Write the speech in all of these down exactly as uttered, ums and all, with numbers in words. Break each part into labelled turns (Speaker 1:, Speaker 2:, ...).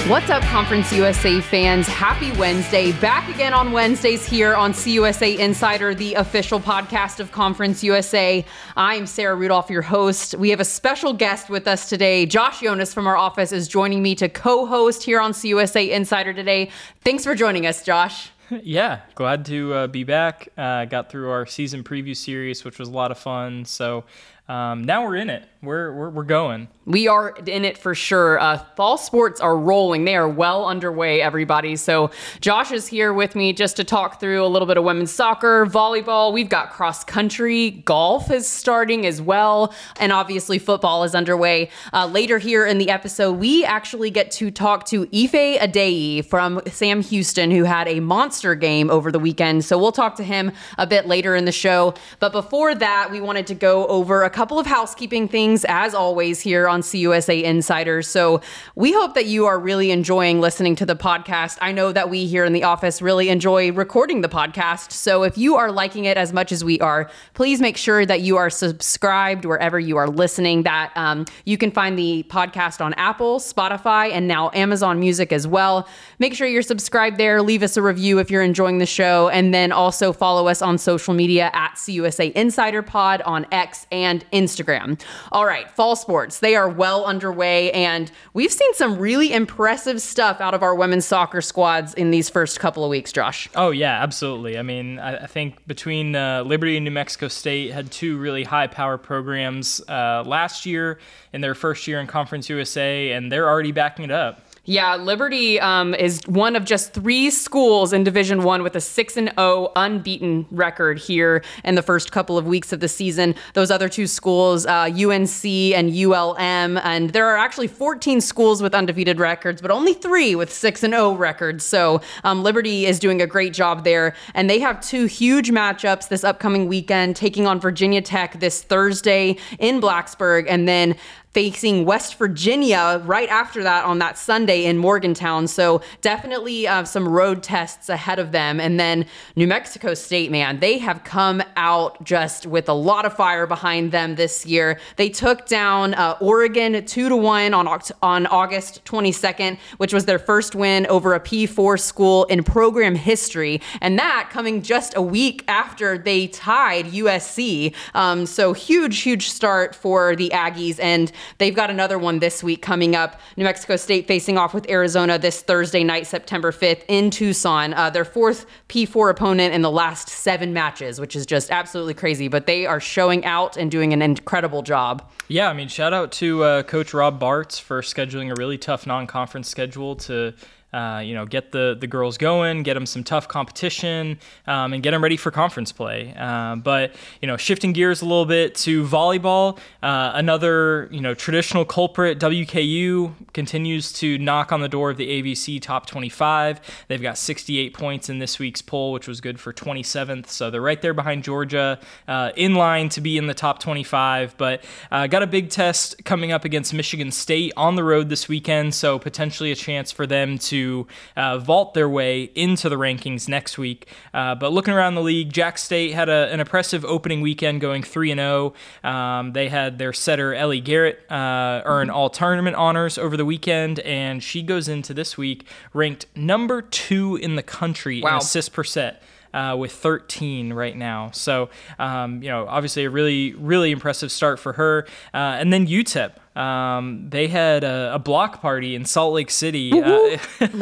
Speaker 1: What's up, Conference U S A fans? Happy Wednesday. Back again on Wednesdays here on C U S A Insider, the official podcast of Conference U S A. I'm Sarah Rudolph, your host. We have a special guest with us today. Josh Jonas from our office is joining me to co-host here on C U S A Insider today. Thanks for joining us, Josh.
Speaker 2: Yeah, glad to uh, be back. Uh, got through our season preview series, which was a lot of fun. So um, now we're in it. We're we're we're going.
Speaker 1: We are in it for sure. Uh, fall sports are rolling. They are well underway, everybody. So Josh is here with me just to talk through a little bit of women's soccer, volleyball. We've got cross country. Golf is starting as well. And obviously football is underway. Uh, later here in the episode, we actually get to talk to Ife Adeyi from Sam Houston, who had a monster game over the weekend. So we'll talk to him a bit later in the show. But before that, we wanted to go over a couple of housekeeping things, as always, here on C U S A Insider. So we hope that you are really enjoying listening to the podcast. I know that we here in the office really enjoy recording the podcast. So if you are liking it as much as we are, please make sure that you are subscribed wherever you are listening. That um, you can find the podcast on Apple, Spotify, and now Amazon Music as well. Make sure you're subscribed there. Leave us a review if you're enjoying the show. And then also follow us on social media at C U S A Insider Pod on X and Instagram. All right, fall sports, they are well underway, and we've seen some really impressive stuff out of our women's soccer squads in these first couple of weeks, Josh.
Speaker 2: Oh, yeah, absolutely. I mean, I, I think between uh, Liberty and New Mexico State had two really high-power programs uh, last year in their first year in Conference U S A, and they're already backing it up.
Speaker 1: Yeah, Liberty um, is one of just three schools in Division One with a six and oh unbeaten record here in the first couple of weeks of the season. Those other two schools, uh, U N C and U L M, and there are actually fourteen schools with undefeated records, but only three with six and oh records. So um, Liberty is doing a great job there, and they have two huge matchups this upcoming weekend, taking on Virginia Tech this Thursday in Blacksburg, and then facing West Virginia right after that on that Sunday in Morgantown. So definitely uh, some road tests ahead of them. And then New Mexico State, man, they have come out just with a lot of fire behind them this year. They took down uh, Oregon two to one on, Oct- on August twenty-second, which was their first win over a P four school in program history. And that coming just a week after they tied U S C. Um, so huge, huge start for the Aggies. And they've got another one this week coming up. New Mexico State facing off with Arizona this Thursday night, September fifth in Tucson. Uh, their fourth P four opponent in the last seven matches, which is just absolutely crazy. But they are showing out and doing an incredible job.
Speaker 2: Yeah, I mean, shout out to uh, Coach Rob Bartz for scheduling a really tough non-conference schedule to Uh, you know, get the, the girls going, get them some tough competition, um, and get them ready for conference play. Uh, but, you know, shifting gears a little bit to volleyball, uh, another, you know, traditional culprit, W K U, continues to knock on the door of the A V C top twenty-five. They've got sixty-eight points in this week's poll, which was good for twenty-seventh. So they're right there behind Georgia, uh, in line to be in the top twenty-five. But uh, got a big test coming up against Michigan State on the road this weekend. So potentially a chance for them to to uh, vault their way into the rankings next week. Uh, but looking around the league, Jack State had a, an impressive opening weekend going three and oh. Um, they had their setter, Ellie Garrett, uh, earn all tournament honors over the weekend, and she goes into this week ranked number two in the country
Speaker 1: wow.
Speaker 2: in assists per set. Uh, with thirteen right now. So, um, you know, obviously a really, really impressive start for her. Uh, and then U T E P. Um, they had a, a block party in Salt Lake City. Uh,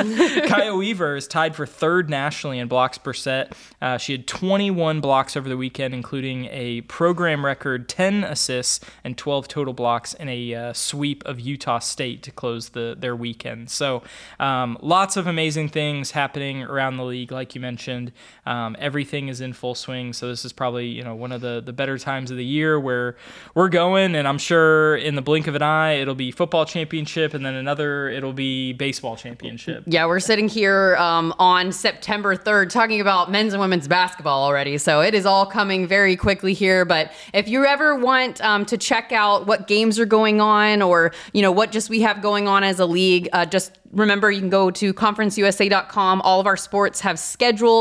Speaker 2: Kaya Weaver is tied for third nationally in blocks per set. Uh, she had twenty-one blocks over the weekend, including a program record ten assists and twelve total blocks in a uh, sweep of Utah State to close the their weekend. So um, lots of amazing things happening around the league, like you mentioned. Um, everything is in full swing. So this is probably, you know, one of the, the better times of the year where we're going, and I'm sure in the blink of an eye, it'll be football championship, and then another, it'll be baseball championship.
Speaker 1: Yeah, we're sitting here um, on September third talking about men's and women's basketball already. So it is all coming very quickly here. But if you ever want um, to check out what games are going on, or, you know, what just we have going on as a league, uh, just remember you can go to conference u s a dot com. All of our sports have schedules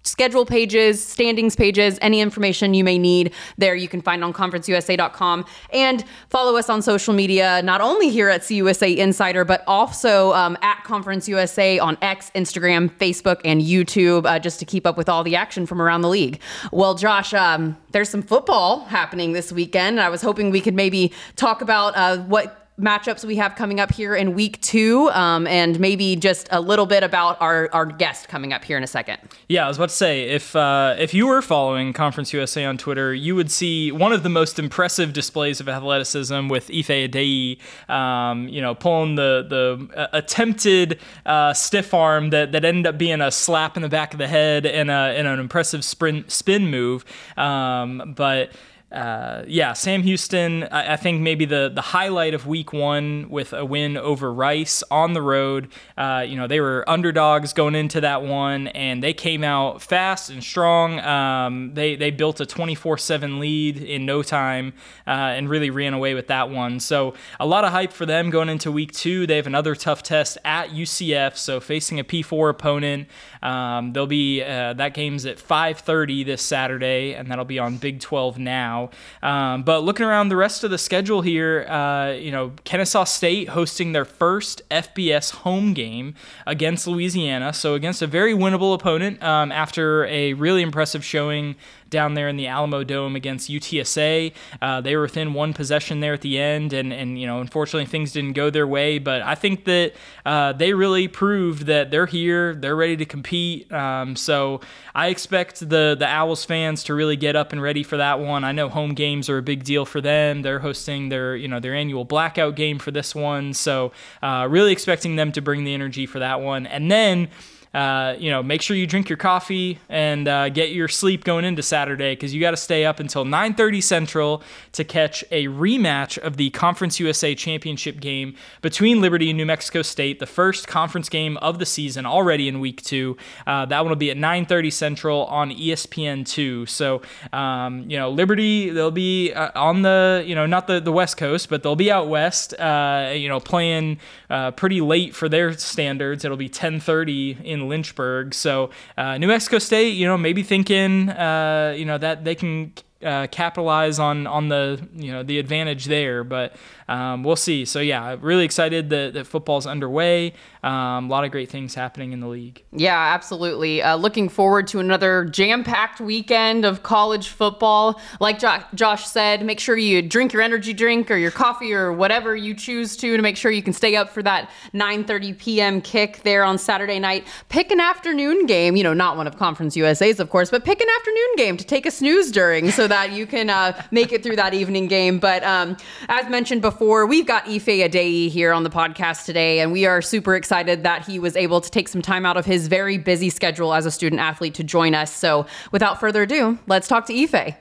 Speaker 1: schedule pages, standings pages, any information you may need there you can find on conference u s a dot com. And follow us on social media, not only here at C U S A Insider, but also um, at Conference U S A on X, Instagram, Facebook, and YouTube, uh, just to keep up with all the action from around the league. Well, Josh, um, there's some football happening this weekend. I was hoping we could maybe talk about uh, what matchups we have coming up here in week two, um, and maybe just a little bit about our, our guest coming up here in a second.
Speaker 2: Yeah, I was about to say, if uh, if you were following Conference U S A on Twitter, you would see one of the most impressive displays of athleticism with Ife Adeyi, um, you know, pulling the the uh, attempted uh, stiff arm that, that ended up being a slap in the back of the head and, a, and an impressive sprint spin move. Um, but Uh, yeah, Sam Houston, I, I think maybe the, the highlight of week one with a win over Rice on the road. Uh, you know, they were underdogs going into that one, and they came out fast and strong. Um, they, they built a twenty-four seven lead in no time uh, and really ran away with that one. So a lot of hype for them going into week two. They have another tough test at U C F, so facing a P four opponent. Um, they'll be uh, that game's at five thirty this Saturday, and that'll be on Big twelve Now. Um, but looking around the rest of the schedule here, uh, you know, Kennesaw State hosting their first F B S home game against Louisiana, so against a very winnable opponent um, after a really impressive showing down there in the Alamo Dome against U T S A. Uh, they were within one possession there at the end, and, and you know, unfortunately things didn't go their way, but I think that uh, they really proved that they're here, they're ready to compete, um, so I expect the, the Owls fans to really get up and ready for that one. I know home games are a big deal for them. They're hosting their, you know, their annual blackout game for this one, so uh, really expecting them to bring the energy for that one. And then Uh, you know, make sure you drink your coffee and uh, get your sleep going into Saturday, because you got to stay up until nine thirty Central to catch a rematch of the Conference U S A Championship game between Liberty and New Mexico State, the first conference game of the season already in week two. Uh, that one will be at nine thirty Central on E S P N two. So, um, you know, Liberty, they'll be uh, on the, you know, not the, the West Coast, but they'll be out West, uh, you know, playing uh, pretty late for their standards. It'll be ten thirty in Lynchburg. So uh, New Mexico State, you know, maybe thinking, uh, you know, that they can uh, capitalize on on the, you know, the advantage there, but um, we'll see. So yeah, really excited that, that football's underway. Um, a lot of great things happening in the league.
Speaker 1: Yeah, absolutely. Uh, looking forward to another jam-packed weekend of college football. Like jo- Josh said, make sure you drink your energy drink or your coffee or whatever you choose to to make sure you can stay up for that nine thirty p.m. kick there on Saturday night. Pick an afternoon game, you know, not one of Conference U S A's, of course, but pick an afternoon game to take a snooze during so that you can uh, make it through that evening game. But um, as mentioned before, we've got Ife Adeyi here on the podcast today, and we are super excited that he was able to take some time out of his very busy schedule as a student athlete to join us. So without further ado, let's talk to Ife.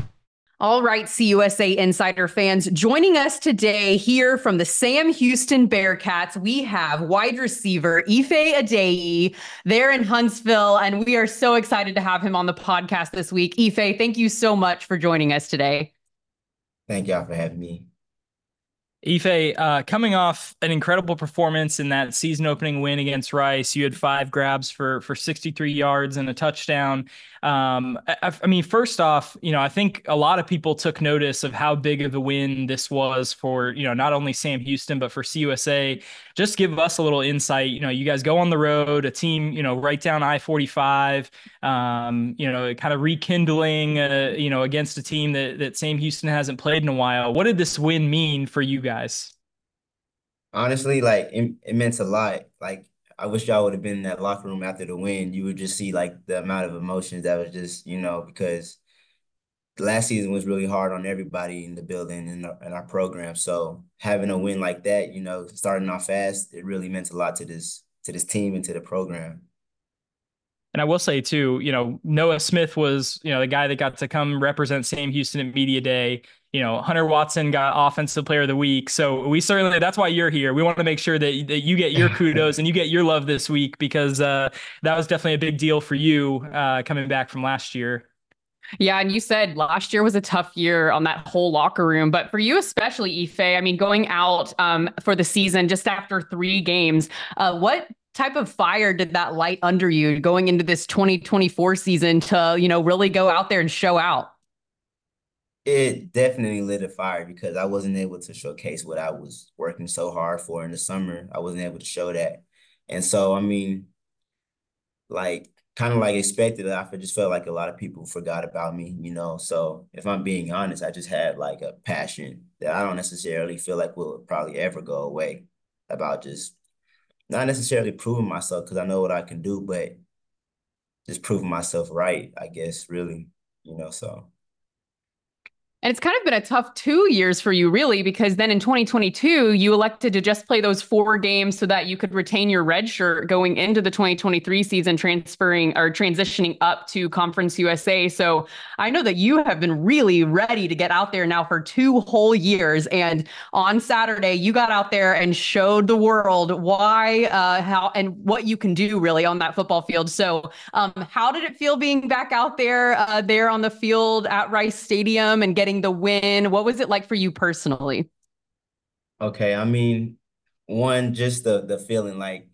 Speaker 1: All right, C U S A Insider fans, joining us today here from the Sam Houston Bearcats, we have wide receiver Ife Adeyi there in Huntsville, and we are so excited to have him on the podcast this week. Ife, thank you so much for joining us today.
Speaker 3: Thank y'all for having me.
Speaker 2: Ife, uh, coming off an incredible performance in that season-opening win against Rice, you had five grabs for for sixty-three yards and a touchdown. Um, I, I mean, first off, you know, I think a lot of people took notice of how big of a win this was for, you know, not only Sam Houston, but for C U S A. Just give us a little insight. You know, you guys go on the road, a team, you know, right down I forty-five, um, you know, kind of rekindling, uh, you know, against a team that, that Sam Houston hasn't played in a while. What did this win mean for you guys?
Speaker 3: Honestly, like it, it meant a lot. Like I wish y'all would have been in that locker room after the win. You would just see like the amount of emotions that was just, you know, because last season was really hard on everybody in the building and our, and our program. So having a win like that, you know, starting off fast, it really meant a lot to this to this team and to the program.
Speaker 2: And I will say too, you know, Noah Smith was, you know, the guy that got to come represent Sam Houston at Media Day. You know, Hunter Watson got Offensive Player of the Week. So we certainly, that's why you're here. We want to make sure that, that you get your kudos and you get your love this week, because uh, that was definitely a big deal for you uh, coming back from last year.
Speaker 1: Yeah, and you said last year was a tough year on that whole locker room, but for you especially, Ife, I mean, going out um, for the season just after three games, uh, what type of fire did that light under you going into this twenty twenty-four season to, you know, really go out there and show out?
Speaker 3: It definitely lit a fire because I wasn't able to showcase what I was working so hard for in the summer. I wasn't able to show that. And so, I mean, like kind of like expected, I just felt like a lot of people forgot about me, you know. So if I'm being honest, I just had like a passion that I don't necessarily feel like will probably ever go away about just not necessarily proving myself because I know what I can do, but just proving myself right, I guess, really, you know, so.
Speaker 1: And it's kind of been a tough two years for you, really, because then in twenty twenty-two, you elected to just play those four games so that you could retain your red shirt going into the twenty twenty-three season, transferring or transitioning up to Conference U S A. So I know that you have been really ready to get out there now for two whole years. And on Saturday, you got out there and showed the world why, uh, how, and what you can do really on that football field. So um, how did it feel being back out there, uh, there on the field at Rice Stadium and getting the win? What was it like for you personally?
Speaker 3: Okay, I mean, one, just the the feeling like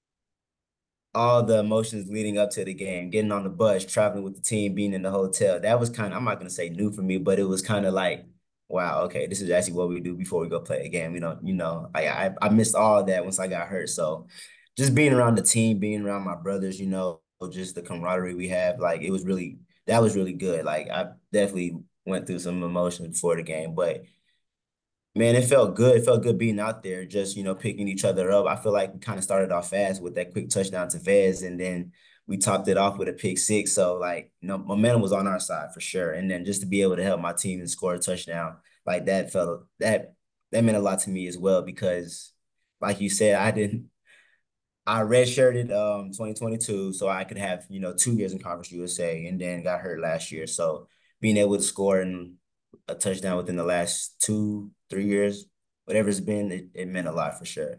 Speaker 3: all the emotions leading up to the game, getting on the bus, traveling with the team, being in the hotel. That was kind of, I'm not gonna say new for me, but it was kind of like, wow, okay, this is actually what we do before we go play a game. We don't, you know, I I, I missed all of that once I got hurt. So just being around the team, being around my brothers, you know, just the camaraderie we have, like it was really that was really good. Like I definitely went through some emotions before the game, but man, it felt good. It felt good being out there, just, you know, picking each other up. I feel like we kind of started off fast with that quick touchdown to Vez, and then we topped it off with a pick six. So, like, you know, momentum was on our side for sure. And then just to be able to help my team and score a touchdown, like that felt that that meant a lot to me as well because, like you said, I didn't I redshirted um twenty twenty-two so I could have, you know, two years in Conference U S A and then got hurt last year. So being able to score in a touchdown within the last two, three years, whatever it's been, it, it meant a lot for sure.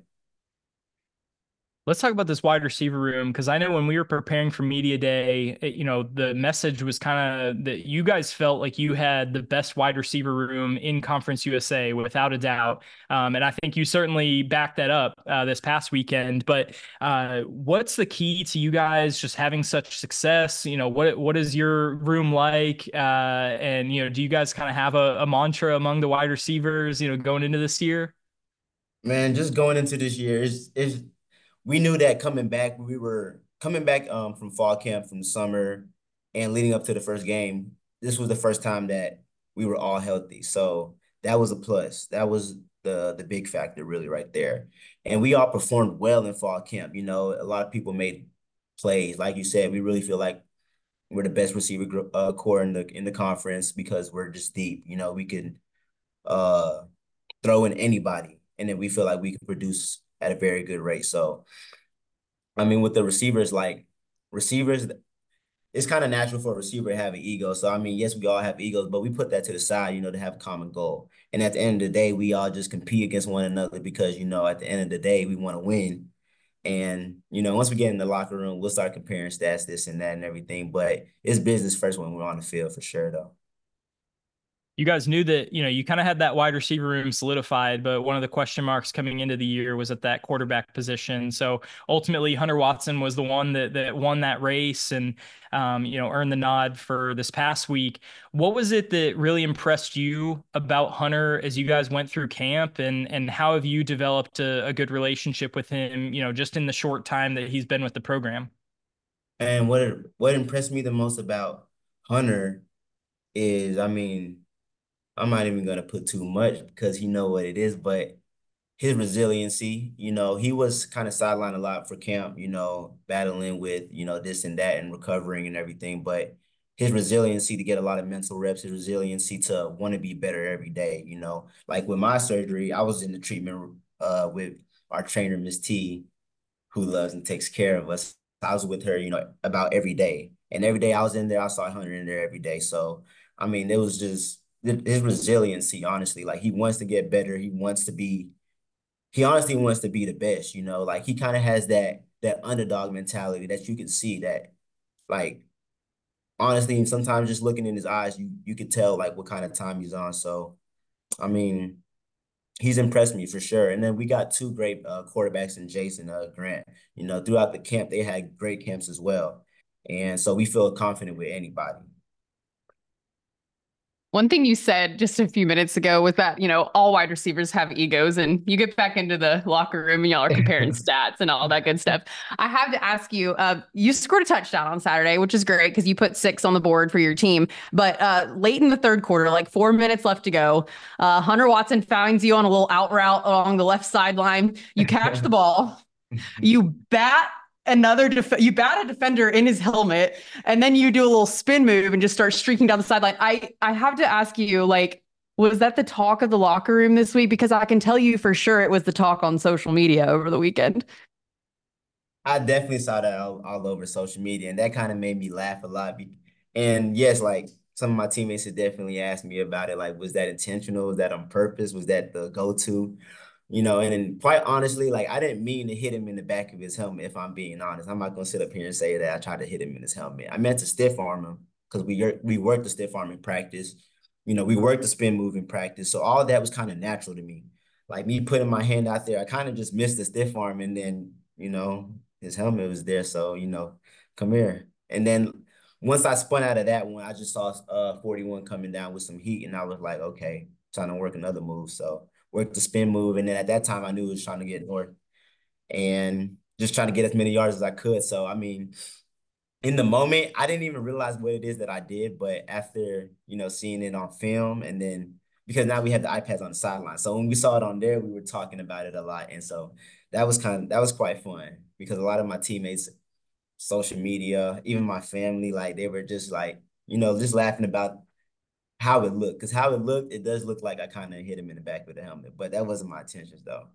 Speaker 2: Let's talk about this wide receiver room because I know when we were preparing for media day, it, you know, the message was kind of that you guys felt like you had the best wide receiver room in Conference U S A without a doubt, um, and I think you certainly backed that up uh, this past weekend. But uh, what's the key to you guys just having such success? You know, what what is your room like? Uh, and you know, do you guys kind of have a, a mantra among the wide receivers? You know, going into this year?
Speaker 3: Man, just going into this year, is is we knew that coming back, we were coming back um from fall camp from the summer and leading up to the first game. This was the first time that we were all healthy. So that was a plus. That was the the big factor really right there. And we all performed well in fall camp. You know, a lot of people made plays. Like you said, we really feel like we're the best receiver gr- uh, core in the in the conference because we're just deep. You know, we can uh throw in anybody, and then we feel like we can produce at a very good rate. So I mean, with the receivers, like receivers, it's kind of natural for a receiver to have an ego. So I mean, yes, we all have egos, but we put that to the side, you know, to have a common goal. And at the end of the day, we all just compete against one another because, you know, at the end of the day, we want to win. And, you know, once we get in the locker room, we'll start comparing stats, this and that and everything. But it's business first when we're on the field for sure, though.
Speaker 2: You guys knew that, you know, you kind of had that wide receiver room solidified, but one of the question marks coming into the year was at that quarterback position. So ultimately, Hunter Watson was the one that that won that race and, um, you know, earned the nod for this past week. What was it that really impressed you about Hunter as you guys went through camp, and and how have you developed a, a good relationship with him, you know, just in the short time that he's been with the program?
Speaker 3: And what what impressed me the most about Hunter is, I mean, I'm not even gonna put too much because he know what it is, but his resiliency, you know, he was kind of sidelined a lot for camp, you know, battling with, you know, this and that and recovering and everything. But his resiliency to get a lot of mental reps, his resiliency to want to be better every day, you know. Like with my surgery, I was in the treatment uh with our trainer, Miss T, who loves and takes care of us. I was with her, you know, about every day. And every day I was in there, I saw Hunter in there every day. So, I mean, it was just his resiliency, honestly. Like he wants to get better. He wants to be he honestly wants to be the best, you know, like he kind of has that that underdog mentality that you can see that like honestly, sometimes just looking in his eyes, you you could tell like what kind of time he's on. So I mean, he's impressed me for sure. And then we got two great uh, quarterbacks in Jason uh, Grant. You know, throughout the camp, they had great camps as well. And so we feel confident with anybody.
Speaker 1: One thing you said just a few minutes ago was that, you know, all wide receivers have egos, and you get back into the locker room and y'all are comparing stats and all that good stuff. I have to ask you, uh, you scored a touchdown on Saturday, which is great because you put six on the board for your team. But uh, late in the third quarter, like four minutes left to go, uh, Hunter Watson finds you on a little out route along the left sideline. You catch the ball, you bat another def- you bat a defender in his helmet, and then you do a little spin move and just start streaking down the sideline. I I have to ask you, like, was that the talk of the locker room this week? Because I can tell you for sure it was the talk on social media over the weekend.
Speaker 3: I definitely saw that all, all over social media, and that kind of made me laugh a lot. And yes, like some of my teammates had definitely asked me about it. Like, was that intentional? Was that on purpose? Was that the go-to? You know, and then quite honestly, like I didn't mean to hit him in the back of his helmet, if I'm being honest. I'm not gonna sit up here and say that I tried to hit him in his helmet. I meant to stiff arm him because we we worked the stiff arm in practice. You know, we worked the spin move in practice. So all that was kind of natural to me. Like me putting my hand out there, I kind of just missed the stiff arm, and then, you know, his helmet was there. So, you know, come here. And then once I spun out of that one, I just saw uh forty-one coming down with some heat, and I was like, okay, trying to work another move. So worked the spin move. And then at that time, I knew it was trying to get north and just trying to get as many yards as I could. So, I mean, in the moment, I didn't even realize what it is that I did. But after, you know, seeing it on film, and then because now we have the iPads on the sideline. So when we saw it on there, we were talking about it a lot. And so that was kind of, that was quite fun because a lot of my teammates, social media, even my family, like they were just like, you know, just laughing about how it looked. Because how it looked, it does look like I kind of hit him in the back with the helmet, but that wasn't my intentions though.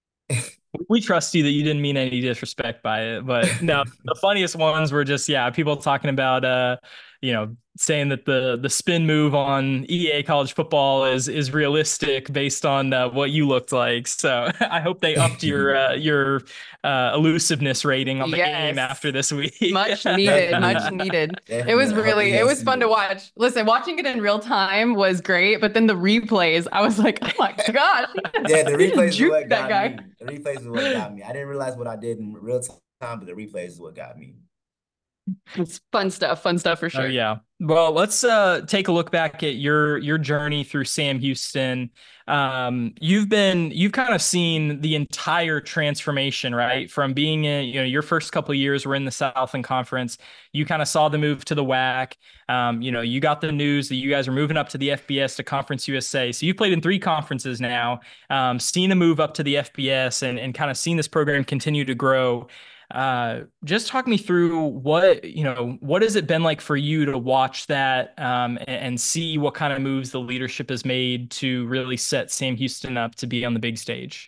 Speaker 2: We trust you that you didn't mean any disrespect by it, but no, the funniest ones were just, yeah, people talking about, uh, you know, saying that the the spin move on E A college football is is realistic based on uh, what you looked like. So I hope they upped your uh, your uh, elusiveness rating on the game
Speaker 1: Yes.
Speaker 2: after this week.
Speaker 1: Much needed, much needed. It was
Speaker 3: Definitely. I hope
Speaker 1: really,
Speaker 3: he
Speaker 1: it
Speaker 3: has
Speaker 1: was fun
Speaker 3: seen
Speaker 1: to
Speaker 3: it.
Speaker 1: watch. Listen, watching it in real time was great, but then the replays, I was like, oh my gosh,
Speaker 3: Yeah, the
Speaker 1: he just
Speaker 3: replays is
Speaker 1: juked
Speaker 3: what
Speaker 1: that
Speaker 3: got
Speaker 1: guy.
Speaker 3: me. The replays is what got me. I didn't realize what I did in real time, but the replays is what got me.
Speaker 1: It's fun stuff, fun stuff for
Speaker 2: Oh
Speaker 1: sure.
Speaker 2: yeah. Well, let's uh, take a look back at your your journey through Sam Houston. Um, you've been you've kind of seen the entire transformation, right? From being in, you know, your first couple of years were in the Southland Conference. You kind of saw the move to the W A C. Um, you know, you got the news that you guys are moving up to the F B S to Conference U S A. So you've played in three conferences now, um, seen a move up to the F B S, and and kind of seen this program continue to grow. Uh, just talk me through what, you know, what has it been like for you to watch that um, and, and see what kind of moves the leadership has made to really set Sam Houston up to be on the big stage?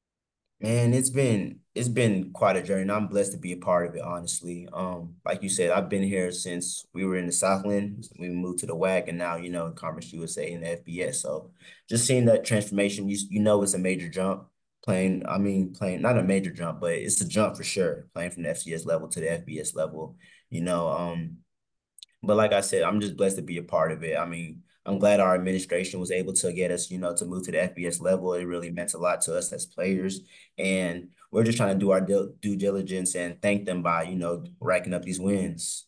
Speaker 3: Man, it's been it's been quite a journey, and I'm blessed to be a part of it, honestly. Um, like you said, I've been here since we were in the Southland. We moved to the W A C, and now, you know, in Conference U S A and the F B S. So just seeing that transformation, you you know it's a major jump. Playing, I mean, playing not a major jump, but it's a jump for sure. Playing from the F C S level to the F B S level, you know. Um, but like I said, I'm just blessed to be a part of it. I mean, I'm glad our administration was able to get us, you know, to move to the F B S level. It really meant a lot to us as players. And we're just trying to do our due diligence and thank them by, you know, racking up these wins.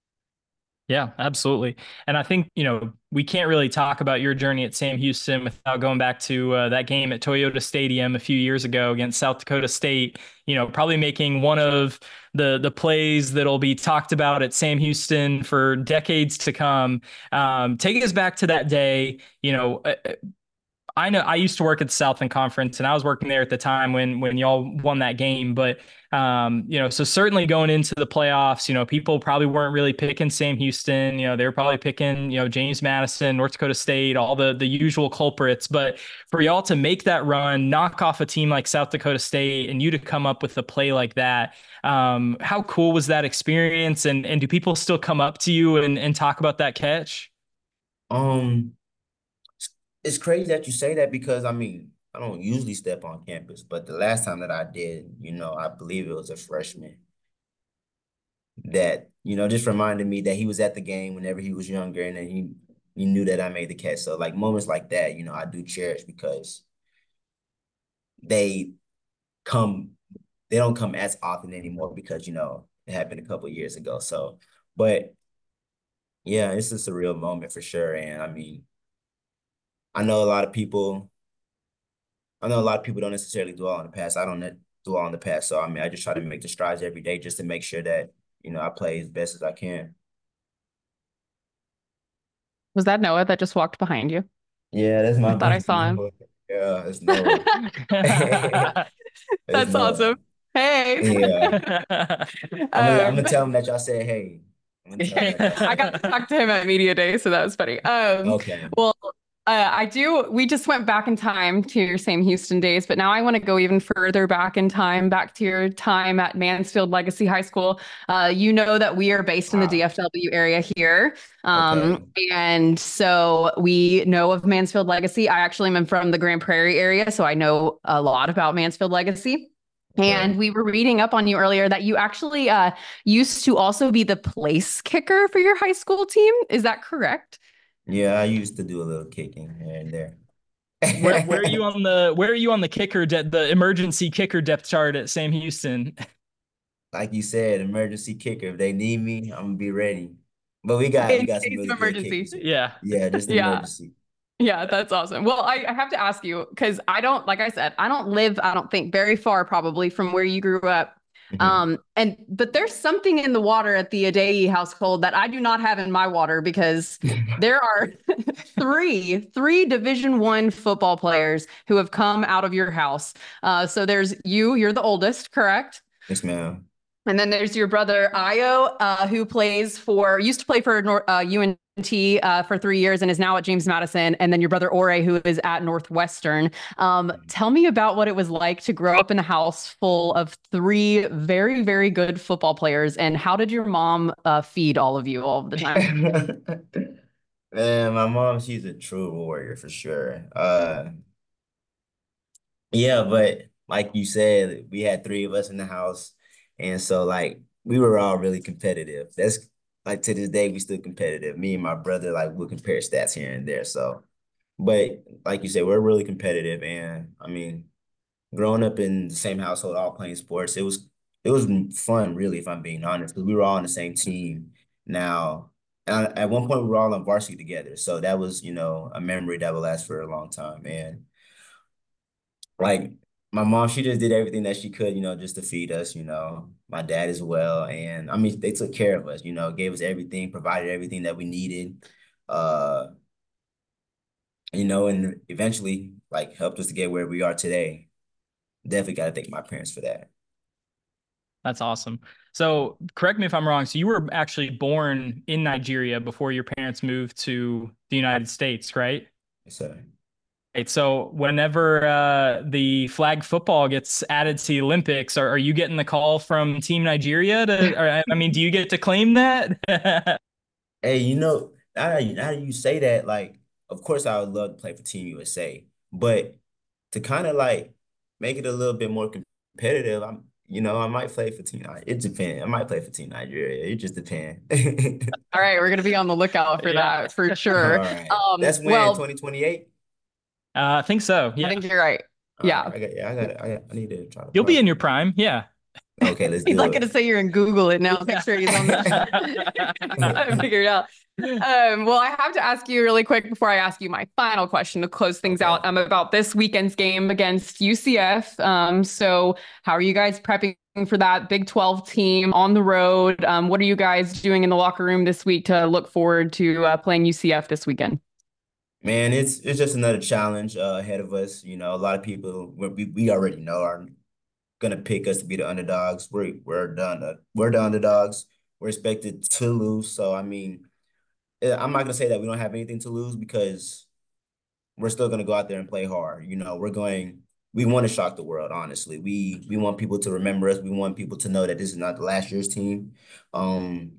Speaker 2: Yeah, absolutely. And I think, you know, we can't really talk about your journey at Sam Houston without going back to uh, that game at Toyota Stadium a few years ago against South Dakota State, you know, probably making one of the the plays that'll be talked about at Sam Houston for decades to come. Um, take us back to that day, you know, uh, I know I used to work at the Southland Conference, and I was working there at the time when when y'all won that game. But um, you know, so certainly going into the playoffs, you know, people probably weren't really picking Sam Houston. You know, they were probably picking, you know, James Madison, North Dakota State, all the the usual culprits. But for y'all to make that run, knock off a team like South Dakota State, and you to come up with a play like that, um, how cool was that experience? And and do people still come up to you and and talk about that catch?
Speaker 3: Um, it's crazy that you say that because I mean, I don't usually step on campus, but the last time that I did, you know, I believe it was a freshman that, you know, just reminded me that he was at the game whenever he was younger, and then he he knew that I made the catch. So like moments like that, you know, I do cherish because they come they don't come as often anymore because, you know, it happened a couple of years ago. So, but yeah, it's just a real moment for sure. And I mean, I know a lot of people, I know a lot of people don't necessarily dwell on the past. I don't ne- dwell on the past. So I mean, I just try to make the strides every day just to make sure that, you know, I play as best as I can.
Speaker 1: Was that Noah that just walked behind you?
Speaker 3: Yeah, that's
Speaker 1: I
Speaker 3: my
Speaker 1: thought I
Speaker 3: buddy
Speaker 1: saw him.
Speaker 3: Noah. Yeah, it's Noah. It's
Speaker 1: That's awesome.
Speaker 3: Noah.
Speaker 1: Hey.
Speaker 3: Yeah. I'm gonna I'm
Speaker 1: Um,
Speaker 3: gonna tell him that y'all said hey. I'm gonna tell him that y'all
Speaker 1: I
Speaker 3: said
Speaker 1: got to
Speaker 3: hey.
Speaker 1: talk to him at media day, so that was funny. Um,
Speaker 3: Okay.
Speaker 1: well, uh, I do. We just went back in time to your same Houston days, but now I want to go even further back in time, back to your time at Mansfield Legacy High School. Uh, you know that we are based in the
Speaker 3: Wow.
Speaker 1: D F W area here, um,
Speaker 3: Okay.
Speaker 1: and so we know of Mansfield Legacy. I actually am from the Grand Prairie area, so I know a lot about Mansfield Legacy.
Speaker 3: Okay.
Speaker 1: And we were reading up on you earlier that you actually uh, used to also be the place kicker for your high school team. Is that correct?
Speaker 3: Yeah, I used to do a little kicking here and
Speaker 2: Where where are
Speaker 3: there.
Speaker 2: you on the where are you on the kicker de- the emergency kicker depth chart at Sam Houston?
Speaker 3: Like you said, emergency kicker. If they need me, I'm gonna be ready. But we got we
Speaker 1: In
Speaker 3: got some
Speaker 1: case
Speaker 3: really
Speaker 1: of
Speaker 3: good
Speaker 1: emergency.
Speaker 3: kickers here.
Speaker 2: Yeah.
Speaker 3: Yeah, just
Speaker 1: Yeah.
Speaker 3: emergency.
Speaker 1: Yeah, that's awesome. Well, I, I have to ask you because I don't, like I said, I don't live, I don't think very far probably from where you grew up.
Speaker 3: Hmm.
Speaker 1: Um, and but there's something in the water at the Adai household that I do not have in my water because there are three, three Division One football players who have come out of your house. Uh, so there's you, you're the oldest, correct?
Speaker 3: Yes, ma'am.
Speaker 1: And then there's your brother Io, uh, who plays for used to play for Nor- uh, U N T uh, for three years and is now at James Madison. And then your brother Ore, who is at Northwestern. Um, tell me about what it was like to grow up in a house full of three very, very good football players, and how did your mom uh, feed all of you all of the time?
Speaker 3: Man, my mom, she's a true warrior for sure. Uh, yeah, but like you said, we had three of us in the house, and so like we were all really competitive. That's like to this day we still competitive. Me and my brother like we'll compare stats here and there. So, but like you said, we're really competitive, and I mean, growing up in the same household, all playing sports, it was it was fun, really, if I'm being honest, because we were all on the same team. Now, and at one point, we were all on varsity together, so that was, you know, a memory that will last for a long time. And like my mom, she just did everything that she could, you know, just to feed us. You know, my dad as well, and I mean, they took care of us. You know, gave us everything, provided everything that we needed. Uh, you know, and eventually, like, helped us to get where we are today. Definitely got to thank my parents for that.
Speaker 2: That's awesome. So, correct me if I'm wrong. So, you were actually born in Nigeria before your parents moved to the United States, right?
Speaker 3: So.
Speaker 2: Right. So, whenever uh, the flag football gets added to the Olympics, are, are you getting the call from Team Nigeria to, or, I mean, do you get to claim that?
Speaker 3: Hey, you know, now that you, now that you say that, like, of course I would love to play for Team U S A, but to kind of like make it a little bit more competitive, I'm, you know, I might play for Team. Ni- It depends. I might play for Team Nigeria. It just depends.
Speaker 1: All right, we're gonna be on the lookout for
Speaker 2: Yeah.
Speaker 1: that for
Speaker 3: All
Speaker 1: sure.
Speaker 3: right,
Speaker 1: Um,
Speaker 3: that's when
Speaker 1: well,
Speaker 3: twenty twenty-eight.
Speaker 2: Uh, I think so.
Speaker 1: I
Speaker 2: Yeah.
Speaker 1: think you're right.
Speaker 3: All right,
Speaker 1: Yeah.
Speaker 3: I got, yeah, I got, I got, I need to try to
Speaker 2: You'll be
Speaker 3: apply
Speaker 2: in
Speaker 3: for
Speaker 2: your prime. Yeah.
Speaker 3: it. Okay, let's
Speaker 1: He's
Speaker 3: do
Speaker 1: not going to say you're in Google it now. Make sure he's on the I
Speaker 3: it.
Speaker 1: figured out. Um, well, I have to ask you really quick before I ask you my final question to close things out
Speaker 3: Okay.
Speaker 1: um, about this weekend's game against U C F. Um, so, how are you guys prepping for that Big twelve team on the road? Um, what are you guys doing in the locker room this week to look forward to uh, playing U C F this weekend?
Speaker 3: Man, it's it's just another challenge uh, ahead of us. You know, a lot of people we we already know are gonna pick us to be the underdogs. We're we're done. We're the underdogs. We're expected to lose. So I mean, eh, I'm not gonna say that we don't have anything to lose because we're still gonna go out there and play hard. You know, we're going. We want to shock the world. Honestly, we we want people to remember us. We want people to know that this is not the last year's team. Um,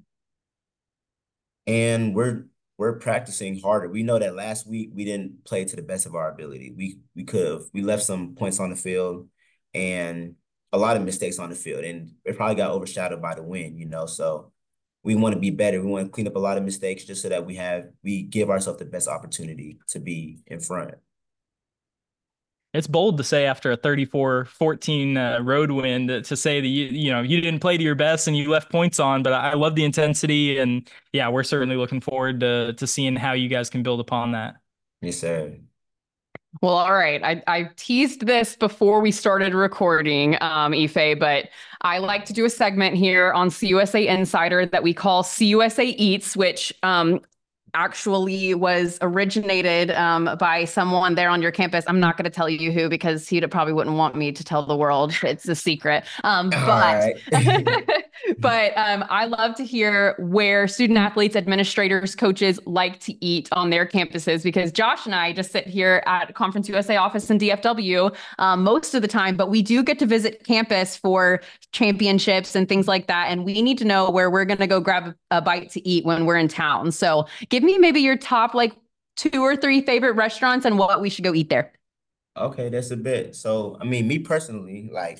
Speaker 3: and we're we're practicing harder. We know that last week we didn't play to the best of our ability. We we could have we left some points on the field and a lot of mistakes on the field, and it probably got overshadowed by the win. You know, so we want to be better. We want to clean up a lot of mistakes just so that we have we give ourselves the best opportunity to be in front.
Speaker 2: It's bold to say after a thirty-four fourteen uh, road win to, to say that you you know you didn't play to your best and you left points on, but I love the intensity, and yeah, we're certainly looking forward to to seeing how you guys can build upon that.
Speaker 3: Yes, sir.
Speaker 1: Well, all right. I, I teased this before we started recording, um, Ife, but I like to do a segment here on C U S A Insider that we call C U S A Eats, which um, actually was originated um, by someone there on your campus. I'm not going to tell you who because he probably wouldn't want me to tell the world. It's a secret. Um,
Speaker 3: All
Speaker 1: but
Speaker 3: right.
Speaker 1: but um, I love to hear where student athletes, administrators, coaches like to eat on their campuses, because Josh and I just sit here at Conference U S A office in D F W um, most of the time, but we do get to visit campus for championships and things like that. And we need to know where we're going to go grab a bite to eat when we're in town. So give me maybe your top like two or three favorite restaurants and what we should go eat there.
Speaker 3: Okay, that's a bit. So, I mean, me personally, like,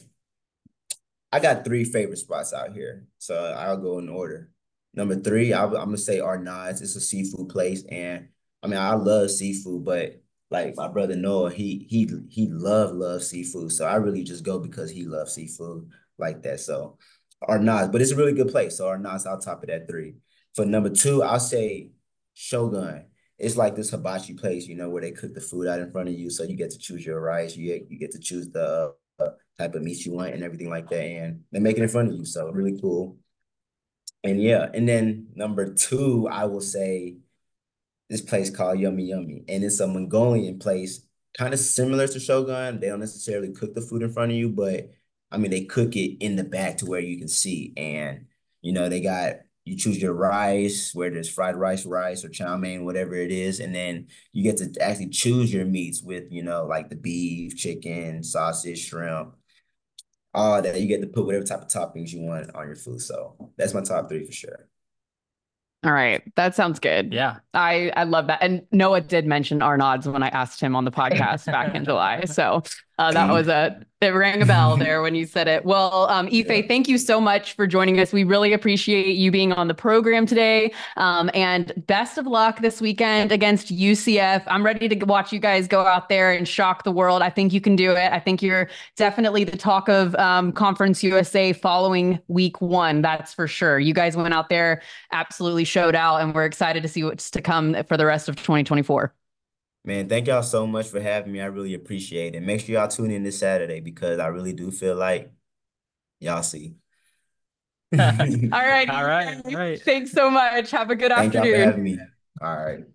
Speaker 3: I got three favorite spots out here. So I'll go in order. Number three, I, I'm gonna say Arnaud's. It's a seafood place, and I mean, I love seafood, but like my brother Noah, he he he love love seafood. So I really just go because he loves seafood like that. So Arnaud's, but it's a really good place. So Arnaud's, I'll top it at three. For number two, I'll say Shogun. It's like this hibachi place, you know, where they cook the food out in front of you. So you get to choose your rice. You get, you get to choose the uh, type of meat you want and everything like that. And they make it in front of you. So really cool. And yeah, and then number two, I will say this place called Yummy Yummy. And it's a Mongolian place, kind of similar to Shogun. They don't necessarily cook the food in front of you, but I mean, they cook it in the back to where you can see. And, you know, they got, you choose your rice, whether it's fried rice, rice, or chow mein, whatever it is. And then you get to actually choose your meats with, you know, like the beef, chicken, sausage, shrimp, all that. You get to put whatever type of toppings you want on your food. So that's my top three for sure.
Speaker 1: All right. That sounds good.
Speaker 2: Yeah.
Speaker 1: I, I love that. And Noah did mention Arnaud's when I asked him on the podcast back in July. So uh, that was a, it rang a bell there when you said it. Well, um, Ife, yeah. Thank you so much for joining us. We really appreciate you being on the program today. Um, and best of luck this weekend against U C F. I'm ready to watch you guys go out there and shock the world. I think you can do it. I think you're definitely the talk of um, Conference U S A following week one. That's for sure. You guys went out there, absolutely showed out, and we're excited to see what's to come for the rest of twenty twenty-four.
Speaker 3: Man, thank y'all so much for having me. I really appreciate it. Make sure y'all tune in this Saturday because I really do feel like y'all see.
Speaker 1: All right.
Speaker 2: All right. All right.
Speaker 1: Thanks so much. Have a good
Speaker 3: Thank
Speaker 1: afternoon.
Speaker 3: y'all for having me. All right.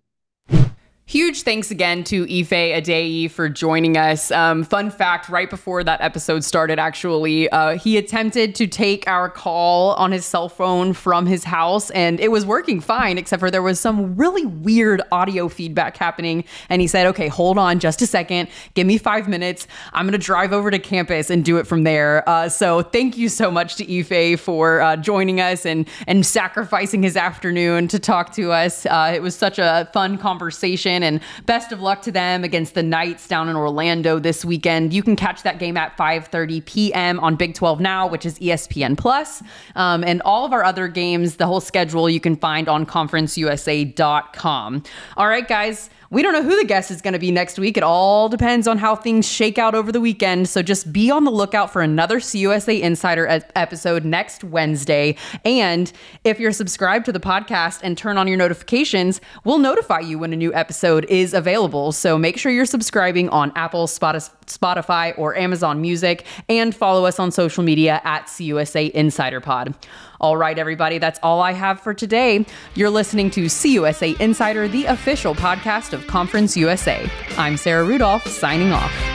Speaker 1: Huge thanks again to Ife Adeyi for joining us. Um, fun fact, right before that episode started, actually, uh, he attempted to take our call on his cell phone from his house, and it was working fine, except for there was some really weird audio feedback happening. And he said, okay, hold on just a second. Give me five minutes. I'm going to drive over to campus and do it from there. Uh, so thank you so much to Ife for uh, joining us and, and sacrificing his afternoon to talk to us. Uh, it was such a fun conversation. And best of luck to them against the Knights down in Orlando this weekend. You can catch that game at five thirty p.m. on Big twelve Now, which is E S P N Plus. Um, and all of our other games, the whole schedule, you can find on conference u s a dot com. All right, guys. We don't know who the guest is going to be next week. It all depends on how things shake out over the weekend. So just be on the lookout for another C U S A Insider episode next Wednesday. And if you're subscribed to the podcast and turn on your notifications, we'll notify you when a new episode is available. So make sure you're subscribing on Apple, Spotify, or Amazon Music, and follow us on social media at C U S A Insider Pod. All right, everybody, that's all I have for today. You're listening to C U S A Insider, the official podcast of Conference U S A. I'm Sarah Rudolph, signing off.